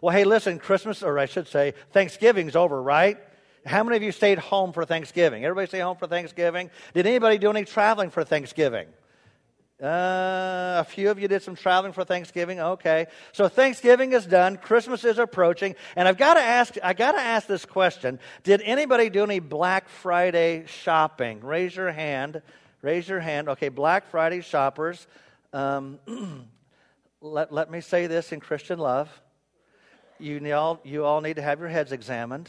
Well, hey, listen, Christmas, or I should say, Thanksgiving's over, right? How many of you stayed home for Thanksgiving? Everybody stay home for Thanksgiving? Did anybody do any traveling for Thanksgiving? A few of you did some traveling for Thanksgiving. Okay. So Thanksgiving is done. Christmas is approaching. And I got to ask this question. Did anybody do any Black Friday shopping? Raise your hand. Raise your hand. Okay, Black Friday shoppers. Let me say this in Christian love. You all need to have your heads examined.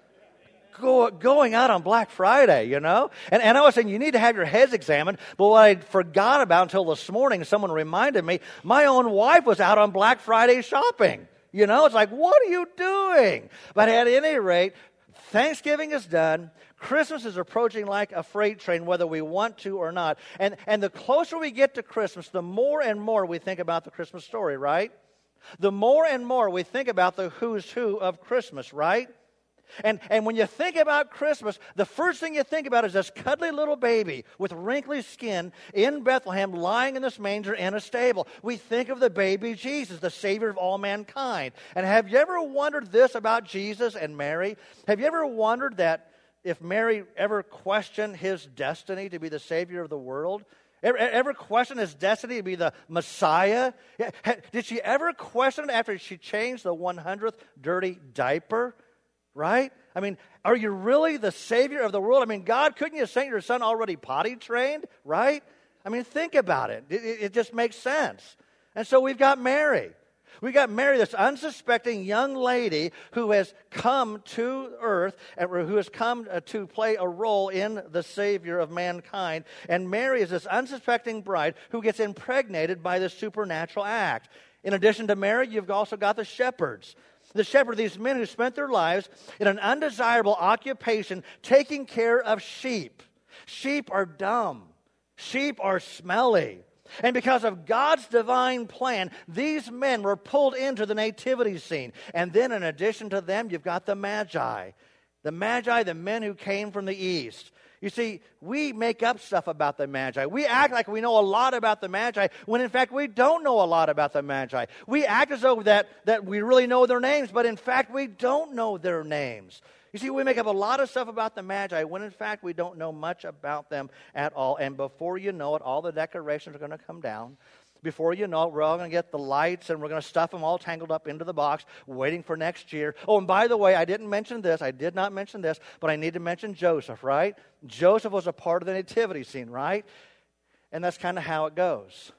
Going out on Black Friday, you know? And I was saying you need to have your heads examined, but what I forgot about until this morning, someone reminded me, my own wife was out on Black Friday shopping. You know, it's like, what are you doing? But at any rate, Thanksgiving is done. Christmas is approaching like a freight train, whether we want to or not. And the closer we get to Christmas, the more and more we think about the Christmas story, right? The more and more we think about the who's who of Christmas, right? And when you think about Christmas, the first thing you think about is this cuddly little baby with wrinkly skin in Bethlehem lying in this manger in a stable. We think of the baby Jesus, the Savior of all mankind. And have you ever wondered this about Jesus and Mary? Have you ever wondered that if Mary ever questioned his destiny to be the Savior of the world? Ever question his destiny to be the Messiah? Did she ever question it after she changed the 100th dirty diaper? Right? I mean, are you really the Savior of the world? I mean, God, couldn't you send your son already potty trained? Right? I mean, think about it. It just makes sense. And so we've got Mary. We got Mary, this unsuspecting young lady who has come to earth, and who has come to play a role in the Savior of mankind. And Mary is this unsuspecting bride who gets impregnated by this supernatural act. In addition to Mary, you've also got the shepherds. The shepherd, these men who spent their lives in an undesirable occupation taking care of sheep. Sheep are dumb. Sheep are smelly. And because of God's divine plan, these men were pulled into the nativity scene. And then in addition to them, you've got the Magi. The Magi, the men who came from the east. You see, we make up stuff about the Magi. We act like we know a lot about the Magi, when in fact we don't know a lot about the Magi. We act as though that we really know their names, but in fact we don't know their names. You see, we make up a lot of stuff about the Magi, when in fact we don't know much about them at all. And before you know it, all the decorations are going to come down. Before you know it, we're all going to get the lights, and we're going to stuff them all tangled up into the box, waiting for next year. Oh, and by the way, I did not mention this, but I need to mention Joseph, right? Joseph was a part of the nativity scene, right? And that's kind of how it goes.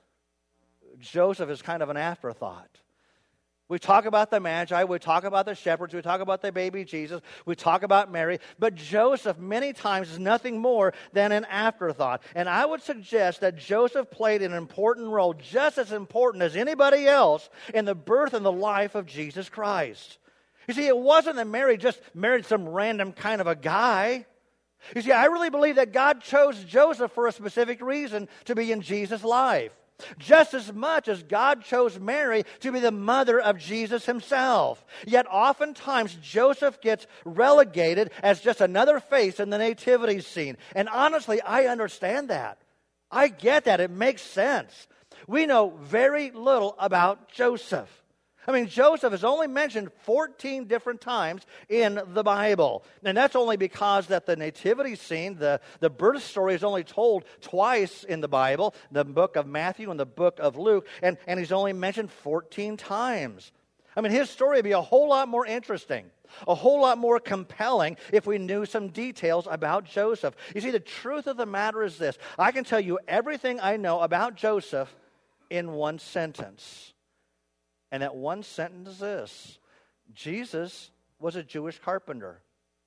Joseph is kind of an afterthought. We talk about the Magi, we talk about the shepherds, we talk about the baby Jesus, we talk about Mary, but Joseph many times is nothing more than an afterthought. And I would suggest that Joseph played an important role, just as important as anybody else, in the birth and the life of Jesus Christ. You see, it wasn't that Mary just married some random kind of a guy. You see, I really believe that God chose Joseph for a specific reason to be in Jesus' life. Just as much as God chose Mary to be the mother of Jesus himself. Yet oftentimes Joseph gets relegated as just another face in the nativity scene. And honestly, I understand that. I get that. It makes sense. We know very little about Joseph. I mean, Joseph is only mentioned 14 different times in the Bible. And that's only because that the nativity scene, the birth story, is only told twice in the Bible, the book of Matthew and the book of Luke, and he's only mentioned 14 times. I mean, his story would be a whole lot more interesting, a whole lot more compelling if we knew some details about Joseph. You see, the truth of the matter is this. I can tell you everything I know about Joseph in one sentence. And that one sentence is this: Jesus was a Jewish carpenter.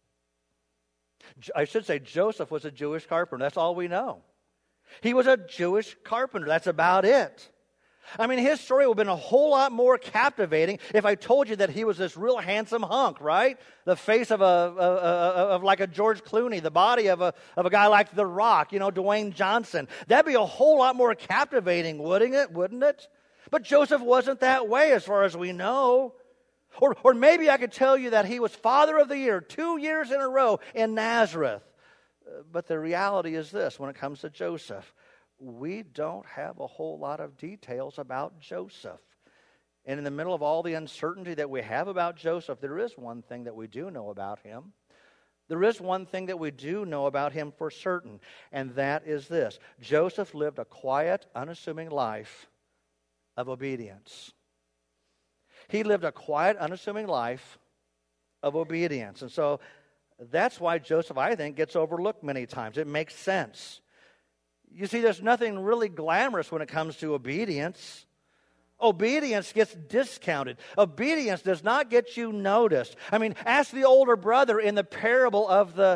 I should say Joseph was a Jewish carpenter. That's all we know. He was a Jewish carpenter. That's about it. I mean, his story would have been a whole lot more captivating if I told you that he was this real handsome hunk, right? The face of like a George Clooney, the body of a guy like The Rock, Dwayne Johnson. That'd be a whole lot more captivating, wouldn't it? But Joseph wasn't that way as far as we know. Or maybe I could tell you that he was Father of the Year 2 years in a row in Nazareth. But the reality is this: when it comes to Joseph, we don't have a whole lot of details about Joseph. And in the middle of all the uncertainty that we have about Joseph, there is one thing that we do know about him. There is one thing that we do know about him for certain, and that is this. Joseph lived a quiet, unassuming life of obedience. He lived a quiet, unassuming life of obedience. And so that's why Joseph, I think, gets overlooked many times. It makes sense. You see, there's nothing really glamorous when it comes to obedience. Obedience gets discounted. Obedience does not get you noticed. I mean, ask the older brother in the parable of the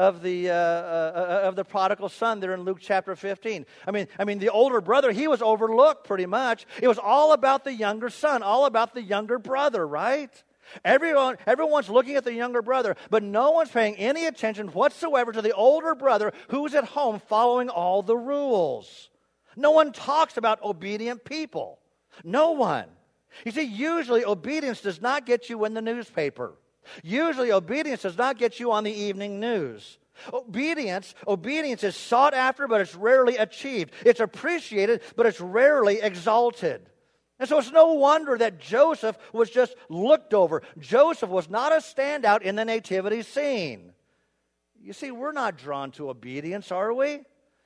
prodigal son there in Luke chapter 15. I mean, the older brother, he was overlooked pretty much. It was all about the younger son, all about the younger brother, right? Everyone's looking at the younger brother, but no one's paying any attention whatsoever to the older brother who's at home following all the rules. No one talks about obedient people. No one. You see, usually obedience does not get you in the newspaper. Usually obedience does not get you on the evening news. Obedience is sought after, but it's rarely achieved. It's appreciated, but it's rarely exalted. And so it's no wonder that Joseph was just looked over. Joseph was not a standout in the nativity scene. You see, we're not drawn to obedience, are we?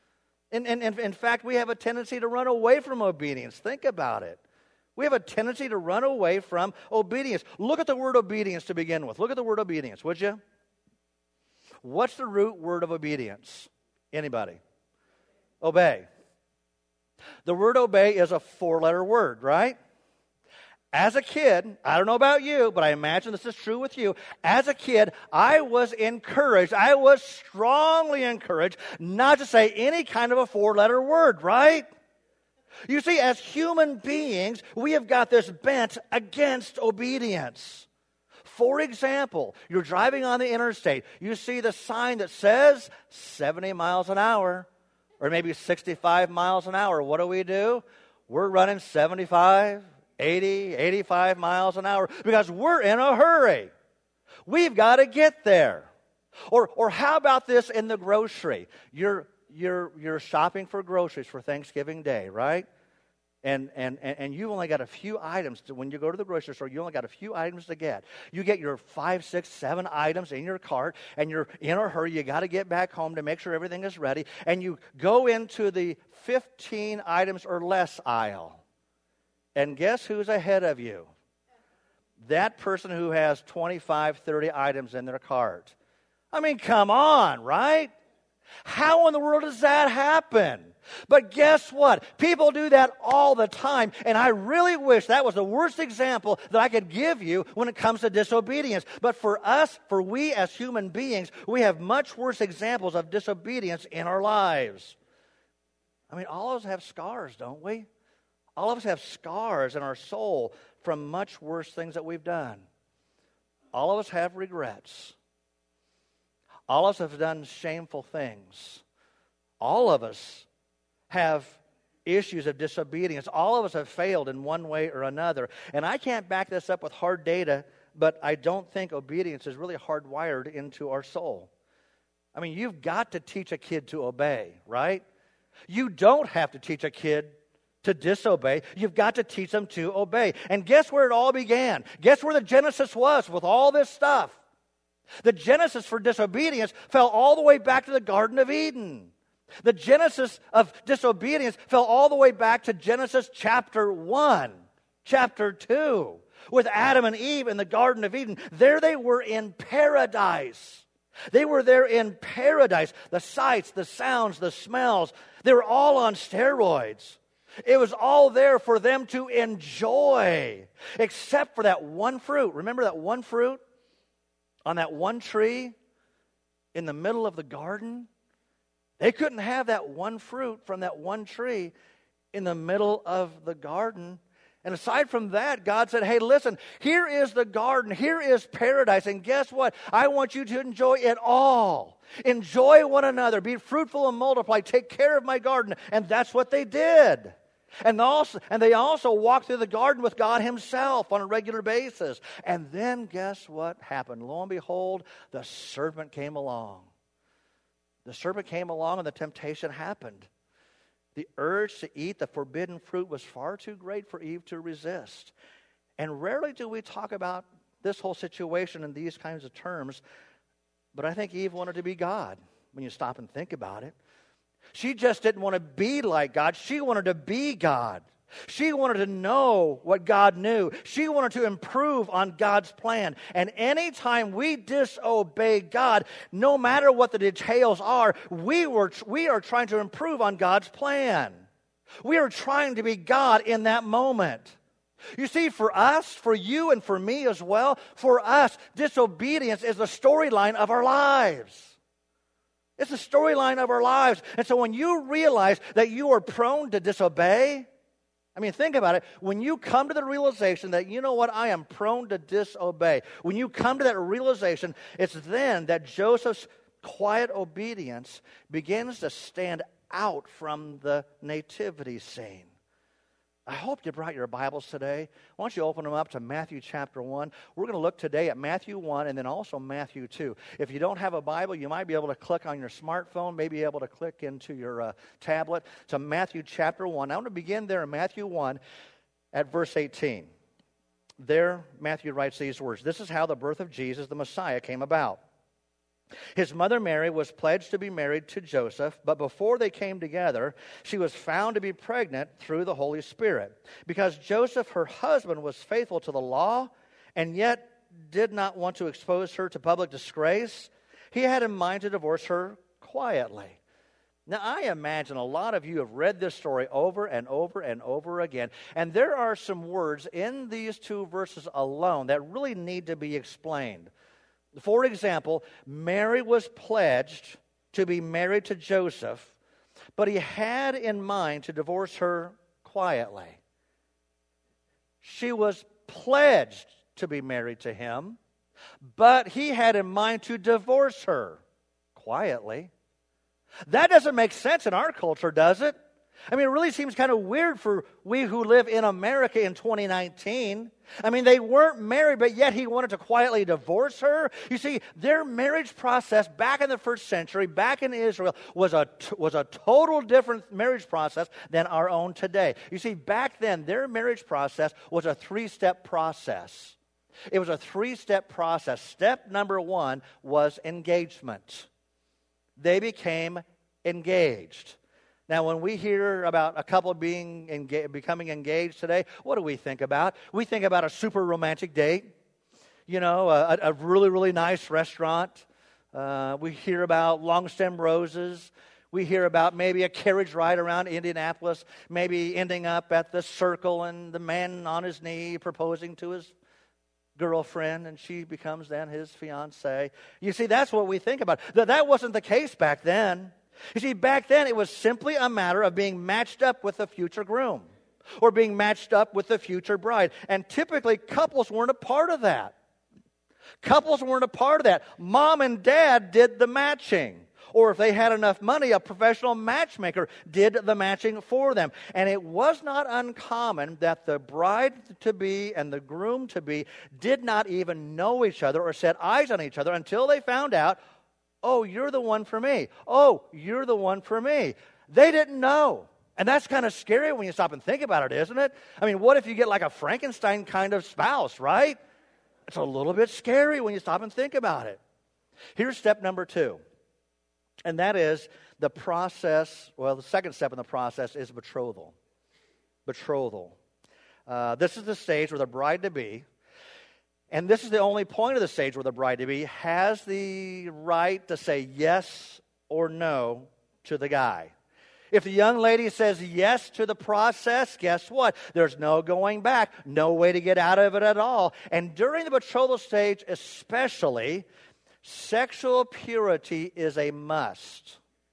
In fact, we have a tendency to run away from obedience. Think about it. We have a tendency to run away from obedience. Look at the word obedience to begin with. Look at the word obedience, would you? What's the root word of obedience? Anybody? Obey. The word obey is a 4-letter word, right? As a kid, I don't know about you, but I imagine this is true with you. As a kid, I was encouraged, I was strongly encouraged not to say any kind of a 4-letter word, right? You see, as human beings, we have got this bent against obedience. For example, you're driving on the interstate, you see the sign that says 70 miles an hour, or maybe 65 miles an hour. What do? We're running 75, 80, 85 miles an hour because we're in a hurry. We've got to get there. Or how about this in the grocery? You're shopping for groceries for Thanksgiving Day, right? And you've only got a few items. When you go to the grocery store, you only got a few items to get. You get your 5, 6, 7 items in your cart, and you're in a hurry. You got to get back home to make sure everything is ready. And you go into the 15 items or less aisle. And guess who's ahead of you? That person who has 25, 30 items in their cart. I mean, come on, right? How in the world does that happen? But guess what? People do that all the time, and I really wish that was the worst example that I could give you when it comes to disobedience. But for we as human beings, we have much worse examples of disobedience in our lives. I mean, all of us have scars, don't we? All of us have scars in our soul from much worse things that we've done. All of us have regrets. All of us have done shameful things. All of us have issues of disobedience. All of us have failed in one way or another. And I can't back this up with hard data, but I don't think obedience is really hardwired into our soul. I mean, you've got to teach a kid to obey, right? You don't have to teach a kid to disobey. You've got to teach them to obey. And guess where it all began? Guess where the genesis was with all this stuff? The genesis for disobedience fell all the way back to the Garden of Eden. The genesis of disobedience fell all the way back to Genesis chapter 1, chapter 2, with Adam and Eve in the Garden of Eden. There they were in paradise. They were there in paradise. The sights, the sounds, the smells, they were all on steroids. It was all there for them to enjoy, except for that one fruit. Remember that one fruit on that one tree in the middle of the garden? They couldn't have that one fruit from that one tree in the middle of the garden. And aside from that, God said, hey, listen, here is the garden, here is paradise, and guess what? I want you to enjoy it all. Enjoy one another, be fruitful and multiply, take care of my garden. And that's what they did. And they also walked through the garden with God himself on a regular basis. And then guess what happened? Lo and behold, the serpent came along. The serpent came along and the temptation happened. The urge to eat the forbidden fruit was far too great for Eve to resist. And rarely do we talk about this whole situation in these kinds of terms, but I think Eve wanted to be God when you stop and think about it. She just didn't want to be like God. She wanted to be God. She wanted to know what God knew. She wanted to improve on God's plan. And anytime we disobey God, no matter what the details are, we are trying to improve on God's plan. We are trying to be God in that moment. You see, for us, for you, and for me as well, for us, disobedience is the storyline of our lives. It's the storyline of our lives. And so when you realize that you are prone to disobey, I mean, think about it. When you come to the realization that, you know what, I am prone to disobey. When you come to that realization, it's then that Joseph's quiet obedience begins to stand out from the nativity scene. I hope you brought your Bibles today. Why don't you open them up to Matthew chapter 1. We're going to look today at Matthew 1 and then also Matthew 2. If you don't have a Bible, you might be able to click on your smartphone, maybe able to click into your tablet to Matthew chapter 1. I want to begin there in Matthew 1 at verse 18. There, Matthew writes these words, "This is how the birth of Jesus, the Messiah, came about. His mother Mary was pledged to be married to Joseph, but before they came together, she was found to be pregnant through the Holy Spirit. Because Joseph, her husband, was faithful to the law and yet did not want to expose her to public disgrace, he had in mind to divorce her quietly." Now, I imagine a lot of you have read this story over and over and over again, and there are some words in these two verses alone that really need to be explained. For example, Mary was pledged to be married to Joseph, but he had in mind to divorce her quietly. She was pledged to be married to him, but he had in mind to divorce her quietly. That doesn't make sense in our culture, does it? I mean, it really seems kind of weird for we who live in America in 2019. I mean, they weren't married, but yet he wanted to quietly divorce her. You see, their marriage process back in the first century, back in Israel, was a total different marriage process than our own today. You see, back then, their marriage process was a three-step process. It was a three-step process. Step number one was engagement. They became engaged. Now, when we hear about a couple becoming engaged today, what do we think about? We think about a super romantic date, you know, a really, really nice restaurant. We hear about long stem roses. We hear about maybe a carriage ride around Indianapolis, maybe ending up at the Circle and the man on his knee proposing to his girlfriend, and she becomes then his fiancée. You see, that's what we think about. That wasn't the case back then. You see, back then it was simply a matter of being matched up with the future groom or being matched up with the future bride. And typically couples weren't a part of that. Couples weren't a part of that. Mom and dad did the matching. Or if they had enough money, a professional matchmaker did the matching for them. And it was not uncommon that the bride-to-be and the groom-to-be did not even know each other or set eyes on each other until they found out, "Oh, you're the one for me. Oh, you're the one for me." They didn't know. And that's kind of scary when you stop and think about it, isn't it? I mean, what if you get like a Frankenstein kind of spouse, right? It's a little bit scary when you stop and think about it. Here's step number 2. And that is the process, well, the second step in the process is betrothal. Betrothal. This is the stage where the bride-to-be, and this is the only point of the stage where the bride-to-be has the right to say yes or no to the guy. If the young lady says yes to the process, guess what? There's no going back, no way to get out of it at all. And during the betrothal stage especially, sexual purity is a must.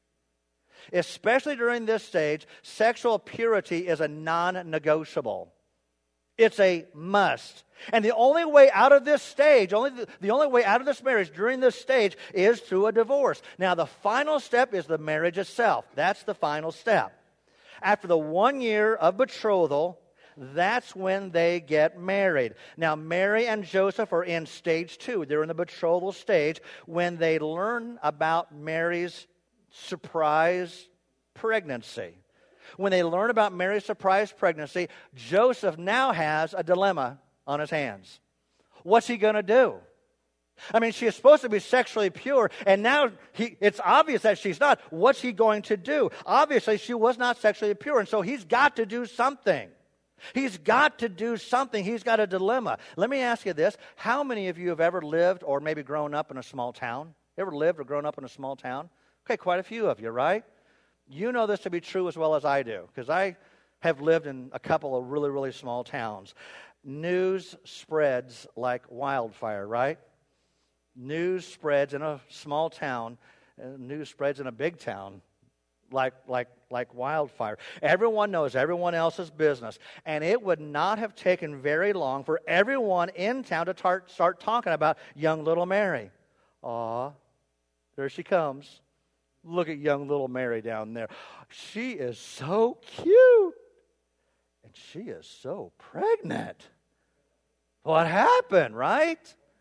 Especially during this stage, sexual purity is a non-negotiable. It's a must. And the only way out of this stage, the only way out of this marriage during this stage is through a divorce. Now, the final step is the marriage itself. That's the final step. After the 1 year of betrothal, that's when they get married. Now, Mary and Joseph are in stage 2. They're in the betrothal stage when they learn about Mary's surprise pregnancy. When they learn about Mary's surprise pregnancy, Joseph now has a dilemma on his hands. What's he going to do? I mean, she is supposed to be sexually pure, and now it's obvious that she's not. What's he going to do? Obviously, she was not sexually pure, and so he's got to do something. He's got to do something. He's got a dilemma. Let me ask you this. How many of you have ever lived or maybe grown up in a small town? Ever lived or grown up in a small town? Okay, quite a few of you, right? You know this to be true as well as I do, because I have lived in a couple of really, really small towns. News spreads like wildfire, right? News spreads in a small town. News spreads in a big town like wildfire. Everyone knows everyone else's business. And it would not have taken very long for everyone in town to start talking about young little Mary. Aw, there she comes. Look at young little Mary down there. She is so cute. And she is so pregnant. What happened, right?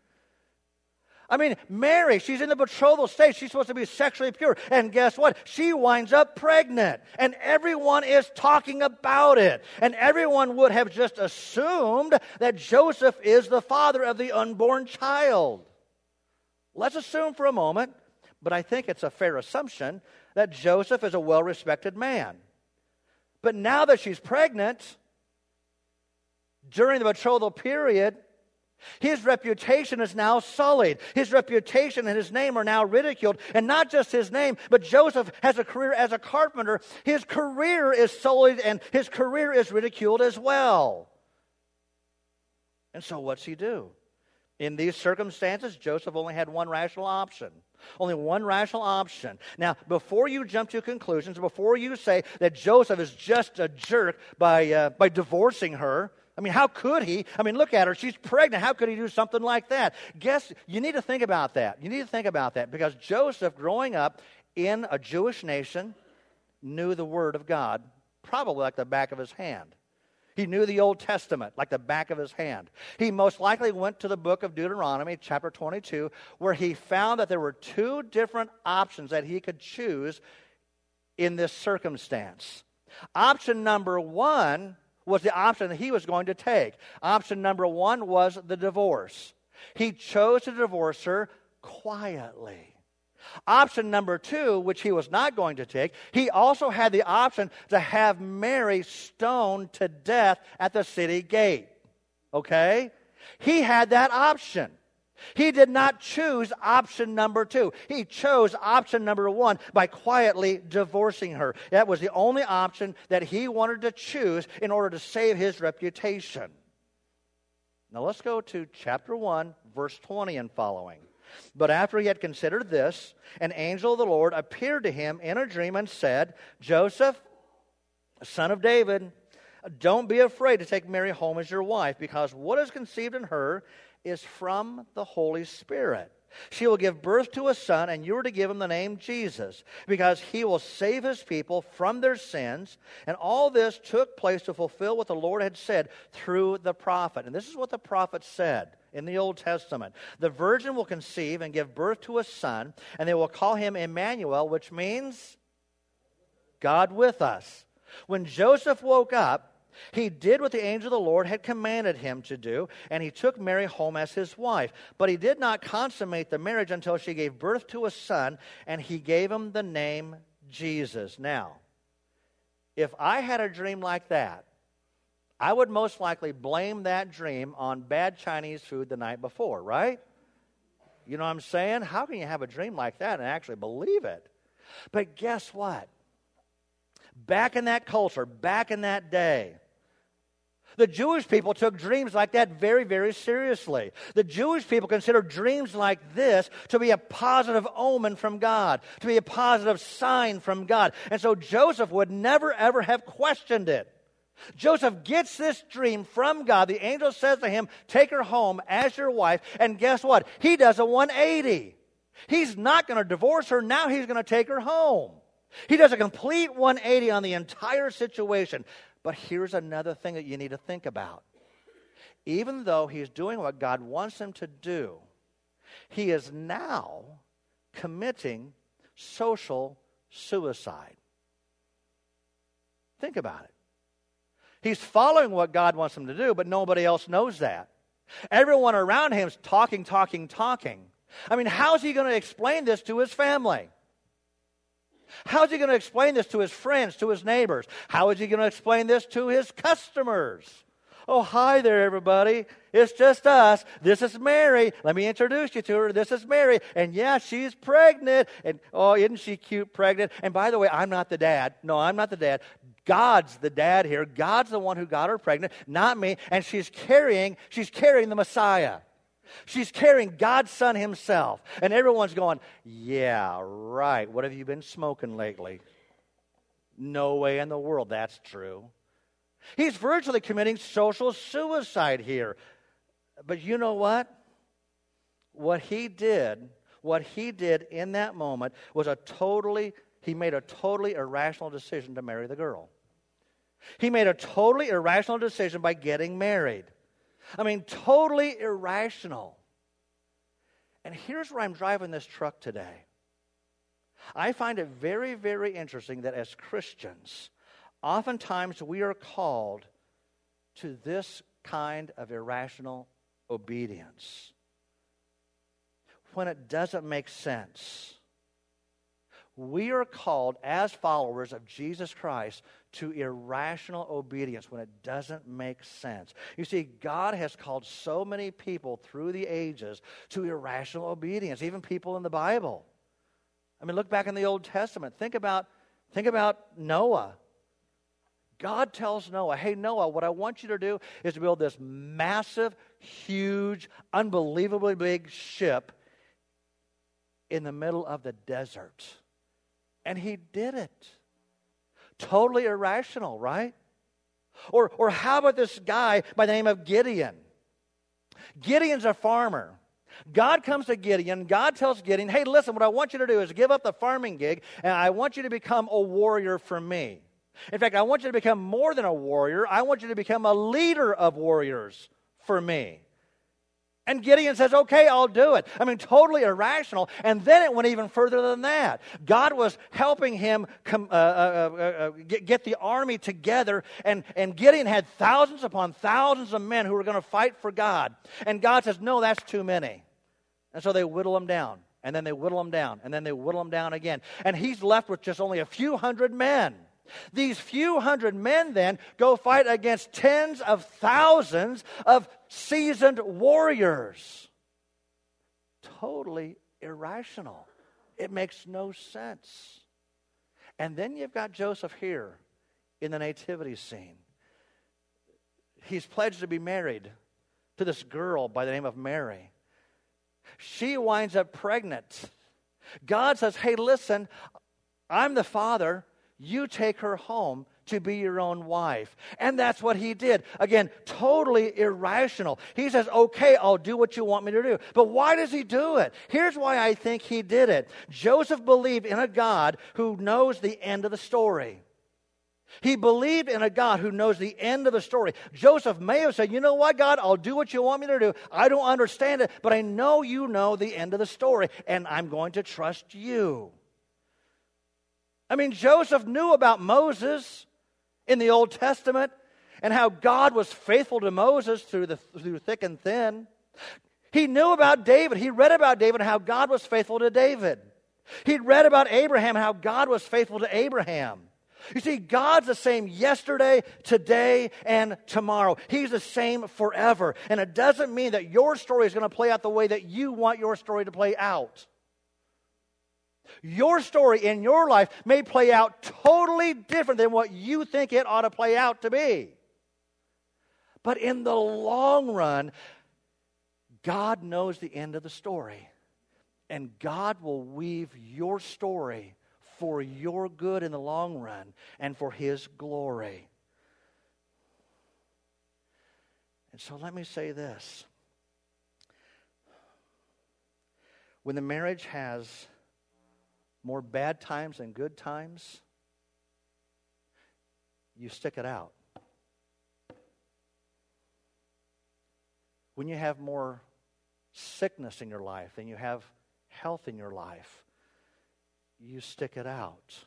I mean, Mary, she's in the betrothal stage. She's supposed to be sexually pure. And guess what? She winds up pregnant. And everyone is talking about it. And everyone would have just assumed that Joseph is the father of the unborn child. Let's assume for a moment, but I think it's a fair assumption, that Joseph is a well-respected man. But now that she's pregnant, during the betrothal period, his reputation is now sullied. His reputation and his name are now ridiculed. And not just his name, but Joseph has a career as a carpenter. His career is sullied and his career is ridiculed as well. And so what's he do? In these circumstances, Joseph only had one rational option. Only one rational option. Now, before you jump to conclusions, before you say that Joseph is just a jerk by divorcing her, I mean, how could he? I mean, look at her. She's pregnant. How could he do something like that? You need to think about that. You need to think about that because Joseph, growing up in a Jewish nation, knew the Word of God probably like the back of his hand. He knew the Old Testament like the back of his hand. He most likely went to the book of Deuteronomy, chapter 22, where he found that there were two different options that he could choose in this circumstance. Option number one was the option that he was going to take. Option number one was the divorce. He chose to divorce her quietly. Option number two, which he was not going to take, he also had the option to have Mary stoned to death at the city gate. Okay? He had that option. He did not choose option number two. He chose option number one by quietly divorcing her. That was the only option that he wanted to choose in order to save his reputation. Now let's go to chapter 1, verse 20 and following. But after he had considered this, an angel of the Lord appeared to him in a dream and said, Joseph, son of David, don't be afraid to take Mary home as your wife, because what is conceived in her is from the Holy Spirit. She will give birth to a son, and you are to give him the name Jesus, because he will save his people from their sins. And all this took place to fulfill what the Lord had said through the prophet. And this is what the prophet said in the Old Testament. The virgin will conceive and give birth to a son, and they will call him Emmanuel, which means God with us. When Joseph woke up, he did what the angel of the Lord had commanded him to do, and he took Mary home as his wife. But he did not consummate the marriage until she gave birth to a son, and he gave him the name Jesus. Now, if I had a dream like that, I would most likely blame that dream on bad Chinese food the night before, right? You know what I'm saying? How can you have a dream like that and actually believe it? But guess what? Back in that culture, back in that day, the Jewish people took dreams like that very, very seriously. The Jewish people considered dreams like this to be a positive omen from God, to be a positive sign from God. And so Joseph would never, ever have questioned it. Joseph gets this dream from God. The angel says to him, take her home as your wife. And guess what? He does a 180. He's not going to divorce her. Now he's going to take her home. He does a complete 180 on the entire situation. But here's another thing that you need to think about. Even though he's doing what God wants him to do, he is now committing social suicide. Think about it. He's following what God wants him to do, but nobody else knows that. Everyone around him is talking. I mean, how's he going to explain this to his family? How's he going to explain this to his friends, to his neighbors? How is he going to explain this to his customers? Oh, hi there, everybody. It's just us. This is Mary. Let me introduce you to her. This is Mary. And yeah, she's pregnant. And oh, isn't she cute, pregnant? And by the way, I'm not the dad. No, I'm not the dad. God's the dad here. God's the one who got her pregnant, not me. And she's carrying the Messiah. She's carrying God's Son himself. And everyone's going, yeah, right. What have you been smoking lately? No way in the world that's true. He's virtually committing social suicide here. But you know what? What he did in that moment was he made a totally irrational decision to marry the girl. He made a totally irrational decision by getting married. I mean, totally irrational. And here's where I'm driving this truck today. I find it very, very interesting that as Christians, oftentimes we are called to this kind of irrational obedience when it doesn't make sense. We are called as followers of Jesus Christ to irrational obedience when it doesn't make sense. You see, God has called so many people through the ages to irrational obedience, even people in the Bible. I mean, look back in the Old Testament. Think about Noah. God tells Noah, hey, Noah, what I want you to do is to build this massive, huge, unbelievably big ship in the middle of the desert. And he did it. Totally irrational, right? Or how about this guy by the name of Gideon? Gideon's a farmer. God comes to Gideon. God tells Gideon, hey, listen, what I want you to do is give up the farming gig, and I want you to become a warrior for me. In fact, I want you to become more than a warrior. I want you to become a leader of warriors for me. And Gideon says, okay, I'll do it. I mean, totally irrational. And then it went even further than that. God was helping him get the army together. And Gideon had thousands upon thousands of men who were going to fight for God. And God says, no, that's too many. And so they whittle him down. And then they whittle him down. And then they whittle him down again. And he's left with just only a few hundred men. These few hundred men then go fight against tens of thousands of seasoned warriors. Totally irrational. It makes no sense. And then you've got Joseph here in the nativity scene. He's pledged to be married to this girl by the name of Mary. She winds up pregnant. God says, hey, listen, I'm the father. You take her home to be your own wife. And that's what he did. Again, totally irrational. He says, okay, I'll do what you want me to do. But why does he do it? Here's why I think he did it. Joseph believed in a God who knows the end of the story. He believed in a God who knows the end of the story. Joseph may have said, you know what, God, I'll do what you want me to do. I don't understand it, but I know you know the end of the story, and I'm going to trust you. I mean, Joseph knew about Moses in the Old Testament and how God was faithful to Moses through thick and thin. He knew about David. He read about David and how God was faithful to David. He'd read about Abraham and how God was faithful to Abraham. You see, God's the same yesterday, today, and tomorrow. He's the same forever. And it doesn't mean that your story is going to play out the way that you want your story to play out. Your story in your life may play out totally different than what you think it ought to play out to be. But in the long run, God knows the end of the story. And God will weave your story for your good in the long run and for His glory. And so let me say this. When the marriage has more bad times than good times, you stick it out. When you have more sickness in your life than you have health in your life, you stick it out.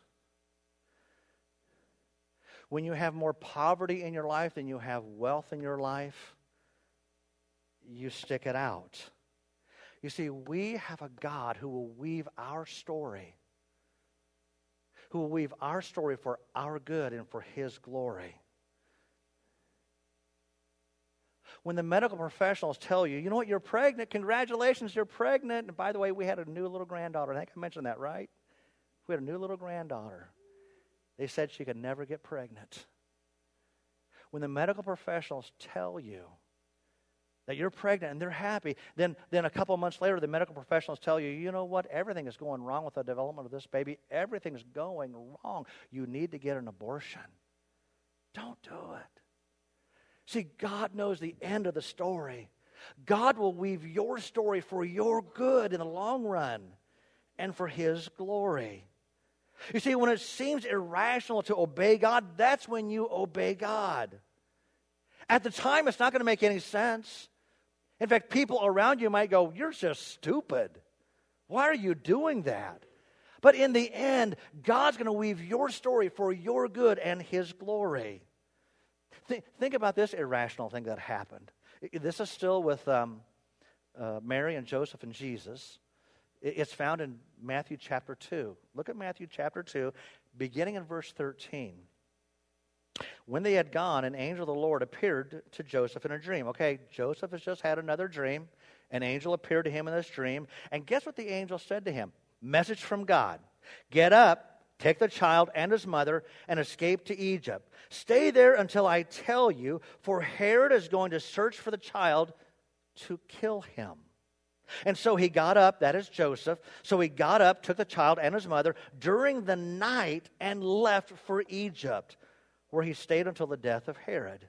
When you have more poverty in your life than you have wealth in your life, you stick it out. You see, we have a God who will weave our story, who will weave our story for our good and for His glory. When the medical professionals tell you, you know what, you're pregnant, congratulations, you're pregnant. And by the way, we had a new little granddaughter. I think I mentioned that, right? We had a new little granddaughter. They said she could never get pregnant. When the medical professionals tell you that you're pregnant and they're happy, then a couple of months later, the medical professionals tell you, you know what, everything is going wrong with the development of this baby. Everything's going wrong. You need to get an abortion. Don't do it. See, God knows the end of the story. God will weave your story for your good in the long run and for His glory. You see, when it seems irrational to obey God, that's when you obey God. At the time, it's not going to make any sense. In fact, people around you might go, you're just stupid. Why are you doing that? But in the end, God's going to weave your story for your good and His glory. Think about this irrational thing that happened. This is still with Mary and Joseph and Jesus. It's found in Matthew chapter 2. Look at Matthew chapter 2, beginning in verse 13. When they had gone, an angel of the Lord appeared to Joseph in a dream. Okay, Joseph has just had another dream. An angel appeared to him in this dream. And guess what the angel said to him? Message from God. Get up. Take the child and his mother and escape to Egypt. Stay there until I tell you, for Herod is going to search for the child to kill him. And so he got up, that is Joseph. So he got up, took the child and his mother during the night and left for Egypt, where he stayed until the death of Herod.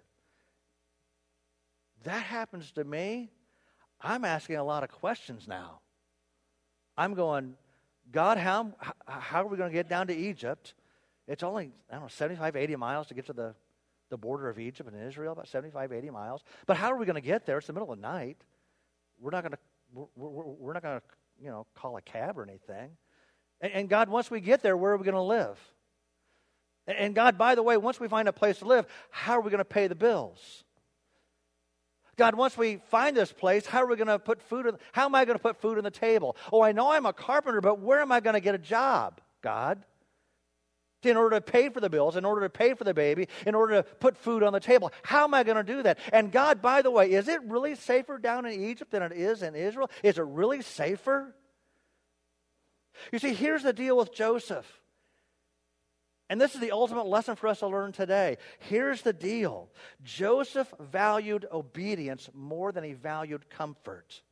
That happens to me. I'm asking a lot of questions now. I'm going, God, how are we going to get down to Egypt? It's only, 75, 80 miles to get to the border of Egypt and Israel, about 75, 80 miles. But how are we going to get there? It's the middle of the night. We're not going to, call a cab or anything. And God, once we get there, where are we going to live? And God, by the way, once we find a place to live, how are we going to pay the bills? God, once we find this place, how are we going to put how am I going to put food on the table? Oh, I know I'm a carpenter, but where am I going to get a job, God? In order to pay for the bills, in order to pay for the baby, in order to put food on the table. How am I going to do that? And God, by the way, is it really safer down in Egypt than it is in Israel? Is it really safer? You see, here's the deal with Joseph. And this is the ultimate lesson for us to learn today. Here's the deal. Joseph valued obedience more than he valued comfort.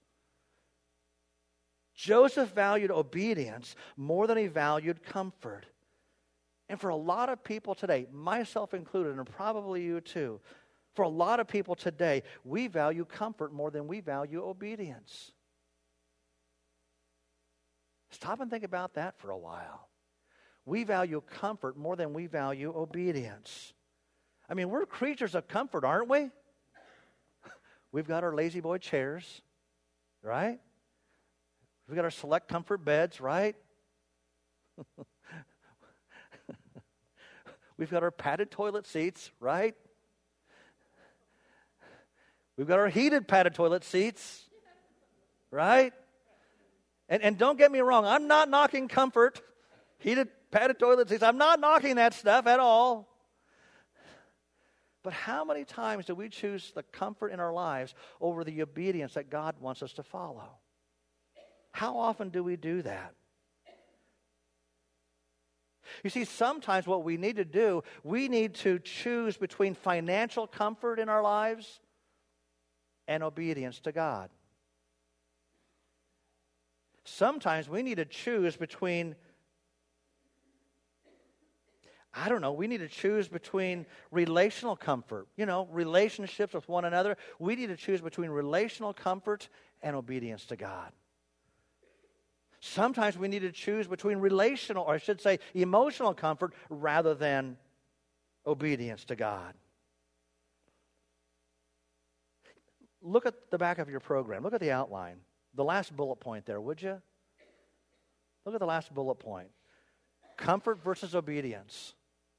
Joseph valued obedience more than he valued comfort. And for a lot of people today, myself included, and probably you too, for a lot of people today, we value comfort more than we value obedience. Stop and think about that for a while. We value comfort more than we value obedience. I mean, we're creatures of comfort, aren't we? We've got our lazy boy chairs, right? We've got our select comfort beds, right? We've got our padded toilet seats, right? We've got our heated padded toilet seats, right? And don't get me wrong, I'm not knocking comfort, heated padded toilet seats. I'm not knocking that stuff at all. But how many times do we choose the comfort in our lives over the obedience that God wants us to follow? How often do we do that? You see, sometimes what we need to do, we need to choose between financial comfort in our lives and obedience to God. Sometimes we need to choose between, we need to choose between relational comfort, relationships with one another. We need to choose between relational comfort and obedience to God. Sometimes we need to choose between emotional comfort rather than obedience to God. Look at the back of your program. Look at the outline. The last bullet point there, would you? Look at the last bullet point. Comfort versus obedience.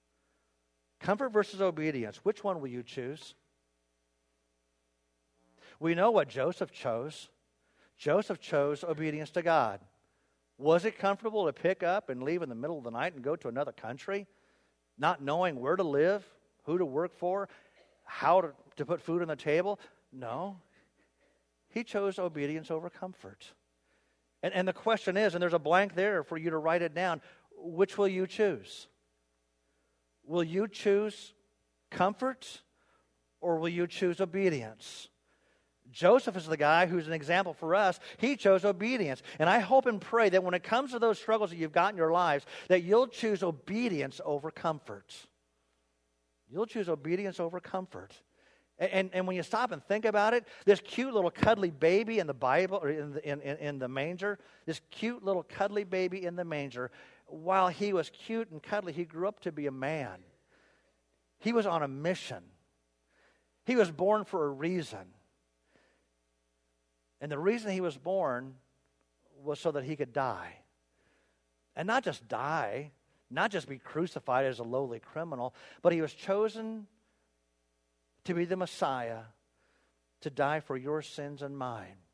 Comfort versus obedience. Which one will you choose? We know what Joseph chose. Joseph chose obedience to God. Was it comfortable to pick up and leave in the middle of the night and go to another country, not knowing where to live, who to work for, how to put food on the table? No. He chose obedience over comfort. And the question is, and there's a blank there for you to write it down, which will you choose? Will you choose comfort or will you choose obedience? Joseph is the guy who's an example for us. He chose obedience. And I hope and pray that when it comes to those struggles that you've got in your lives, that you'll choose obedience over comfort. You'll choose obedience over comfort. And when you stop and think about it, this cute little cuddly baby in the Bible, or in the manger, this cute little cuddly baby in the manger, while he was cute and cuddly, he grew up to be a man. He was on a mission. He was born for a reason. And the reason he was born was so that he could die. And not just die, not just be crucified as a lowly criminal, but he was chosen to be the Messiah, to die for your sins and mine.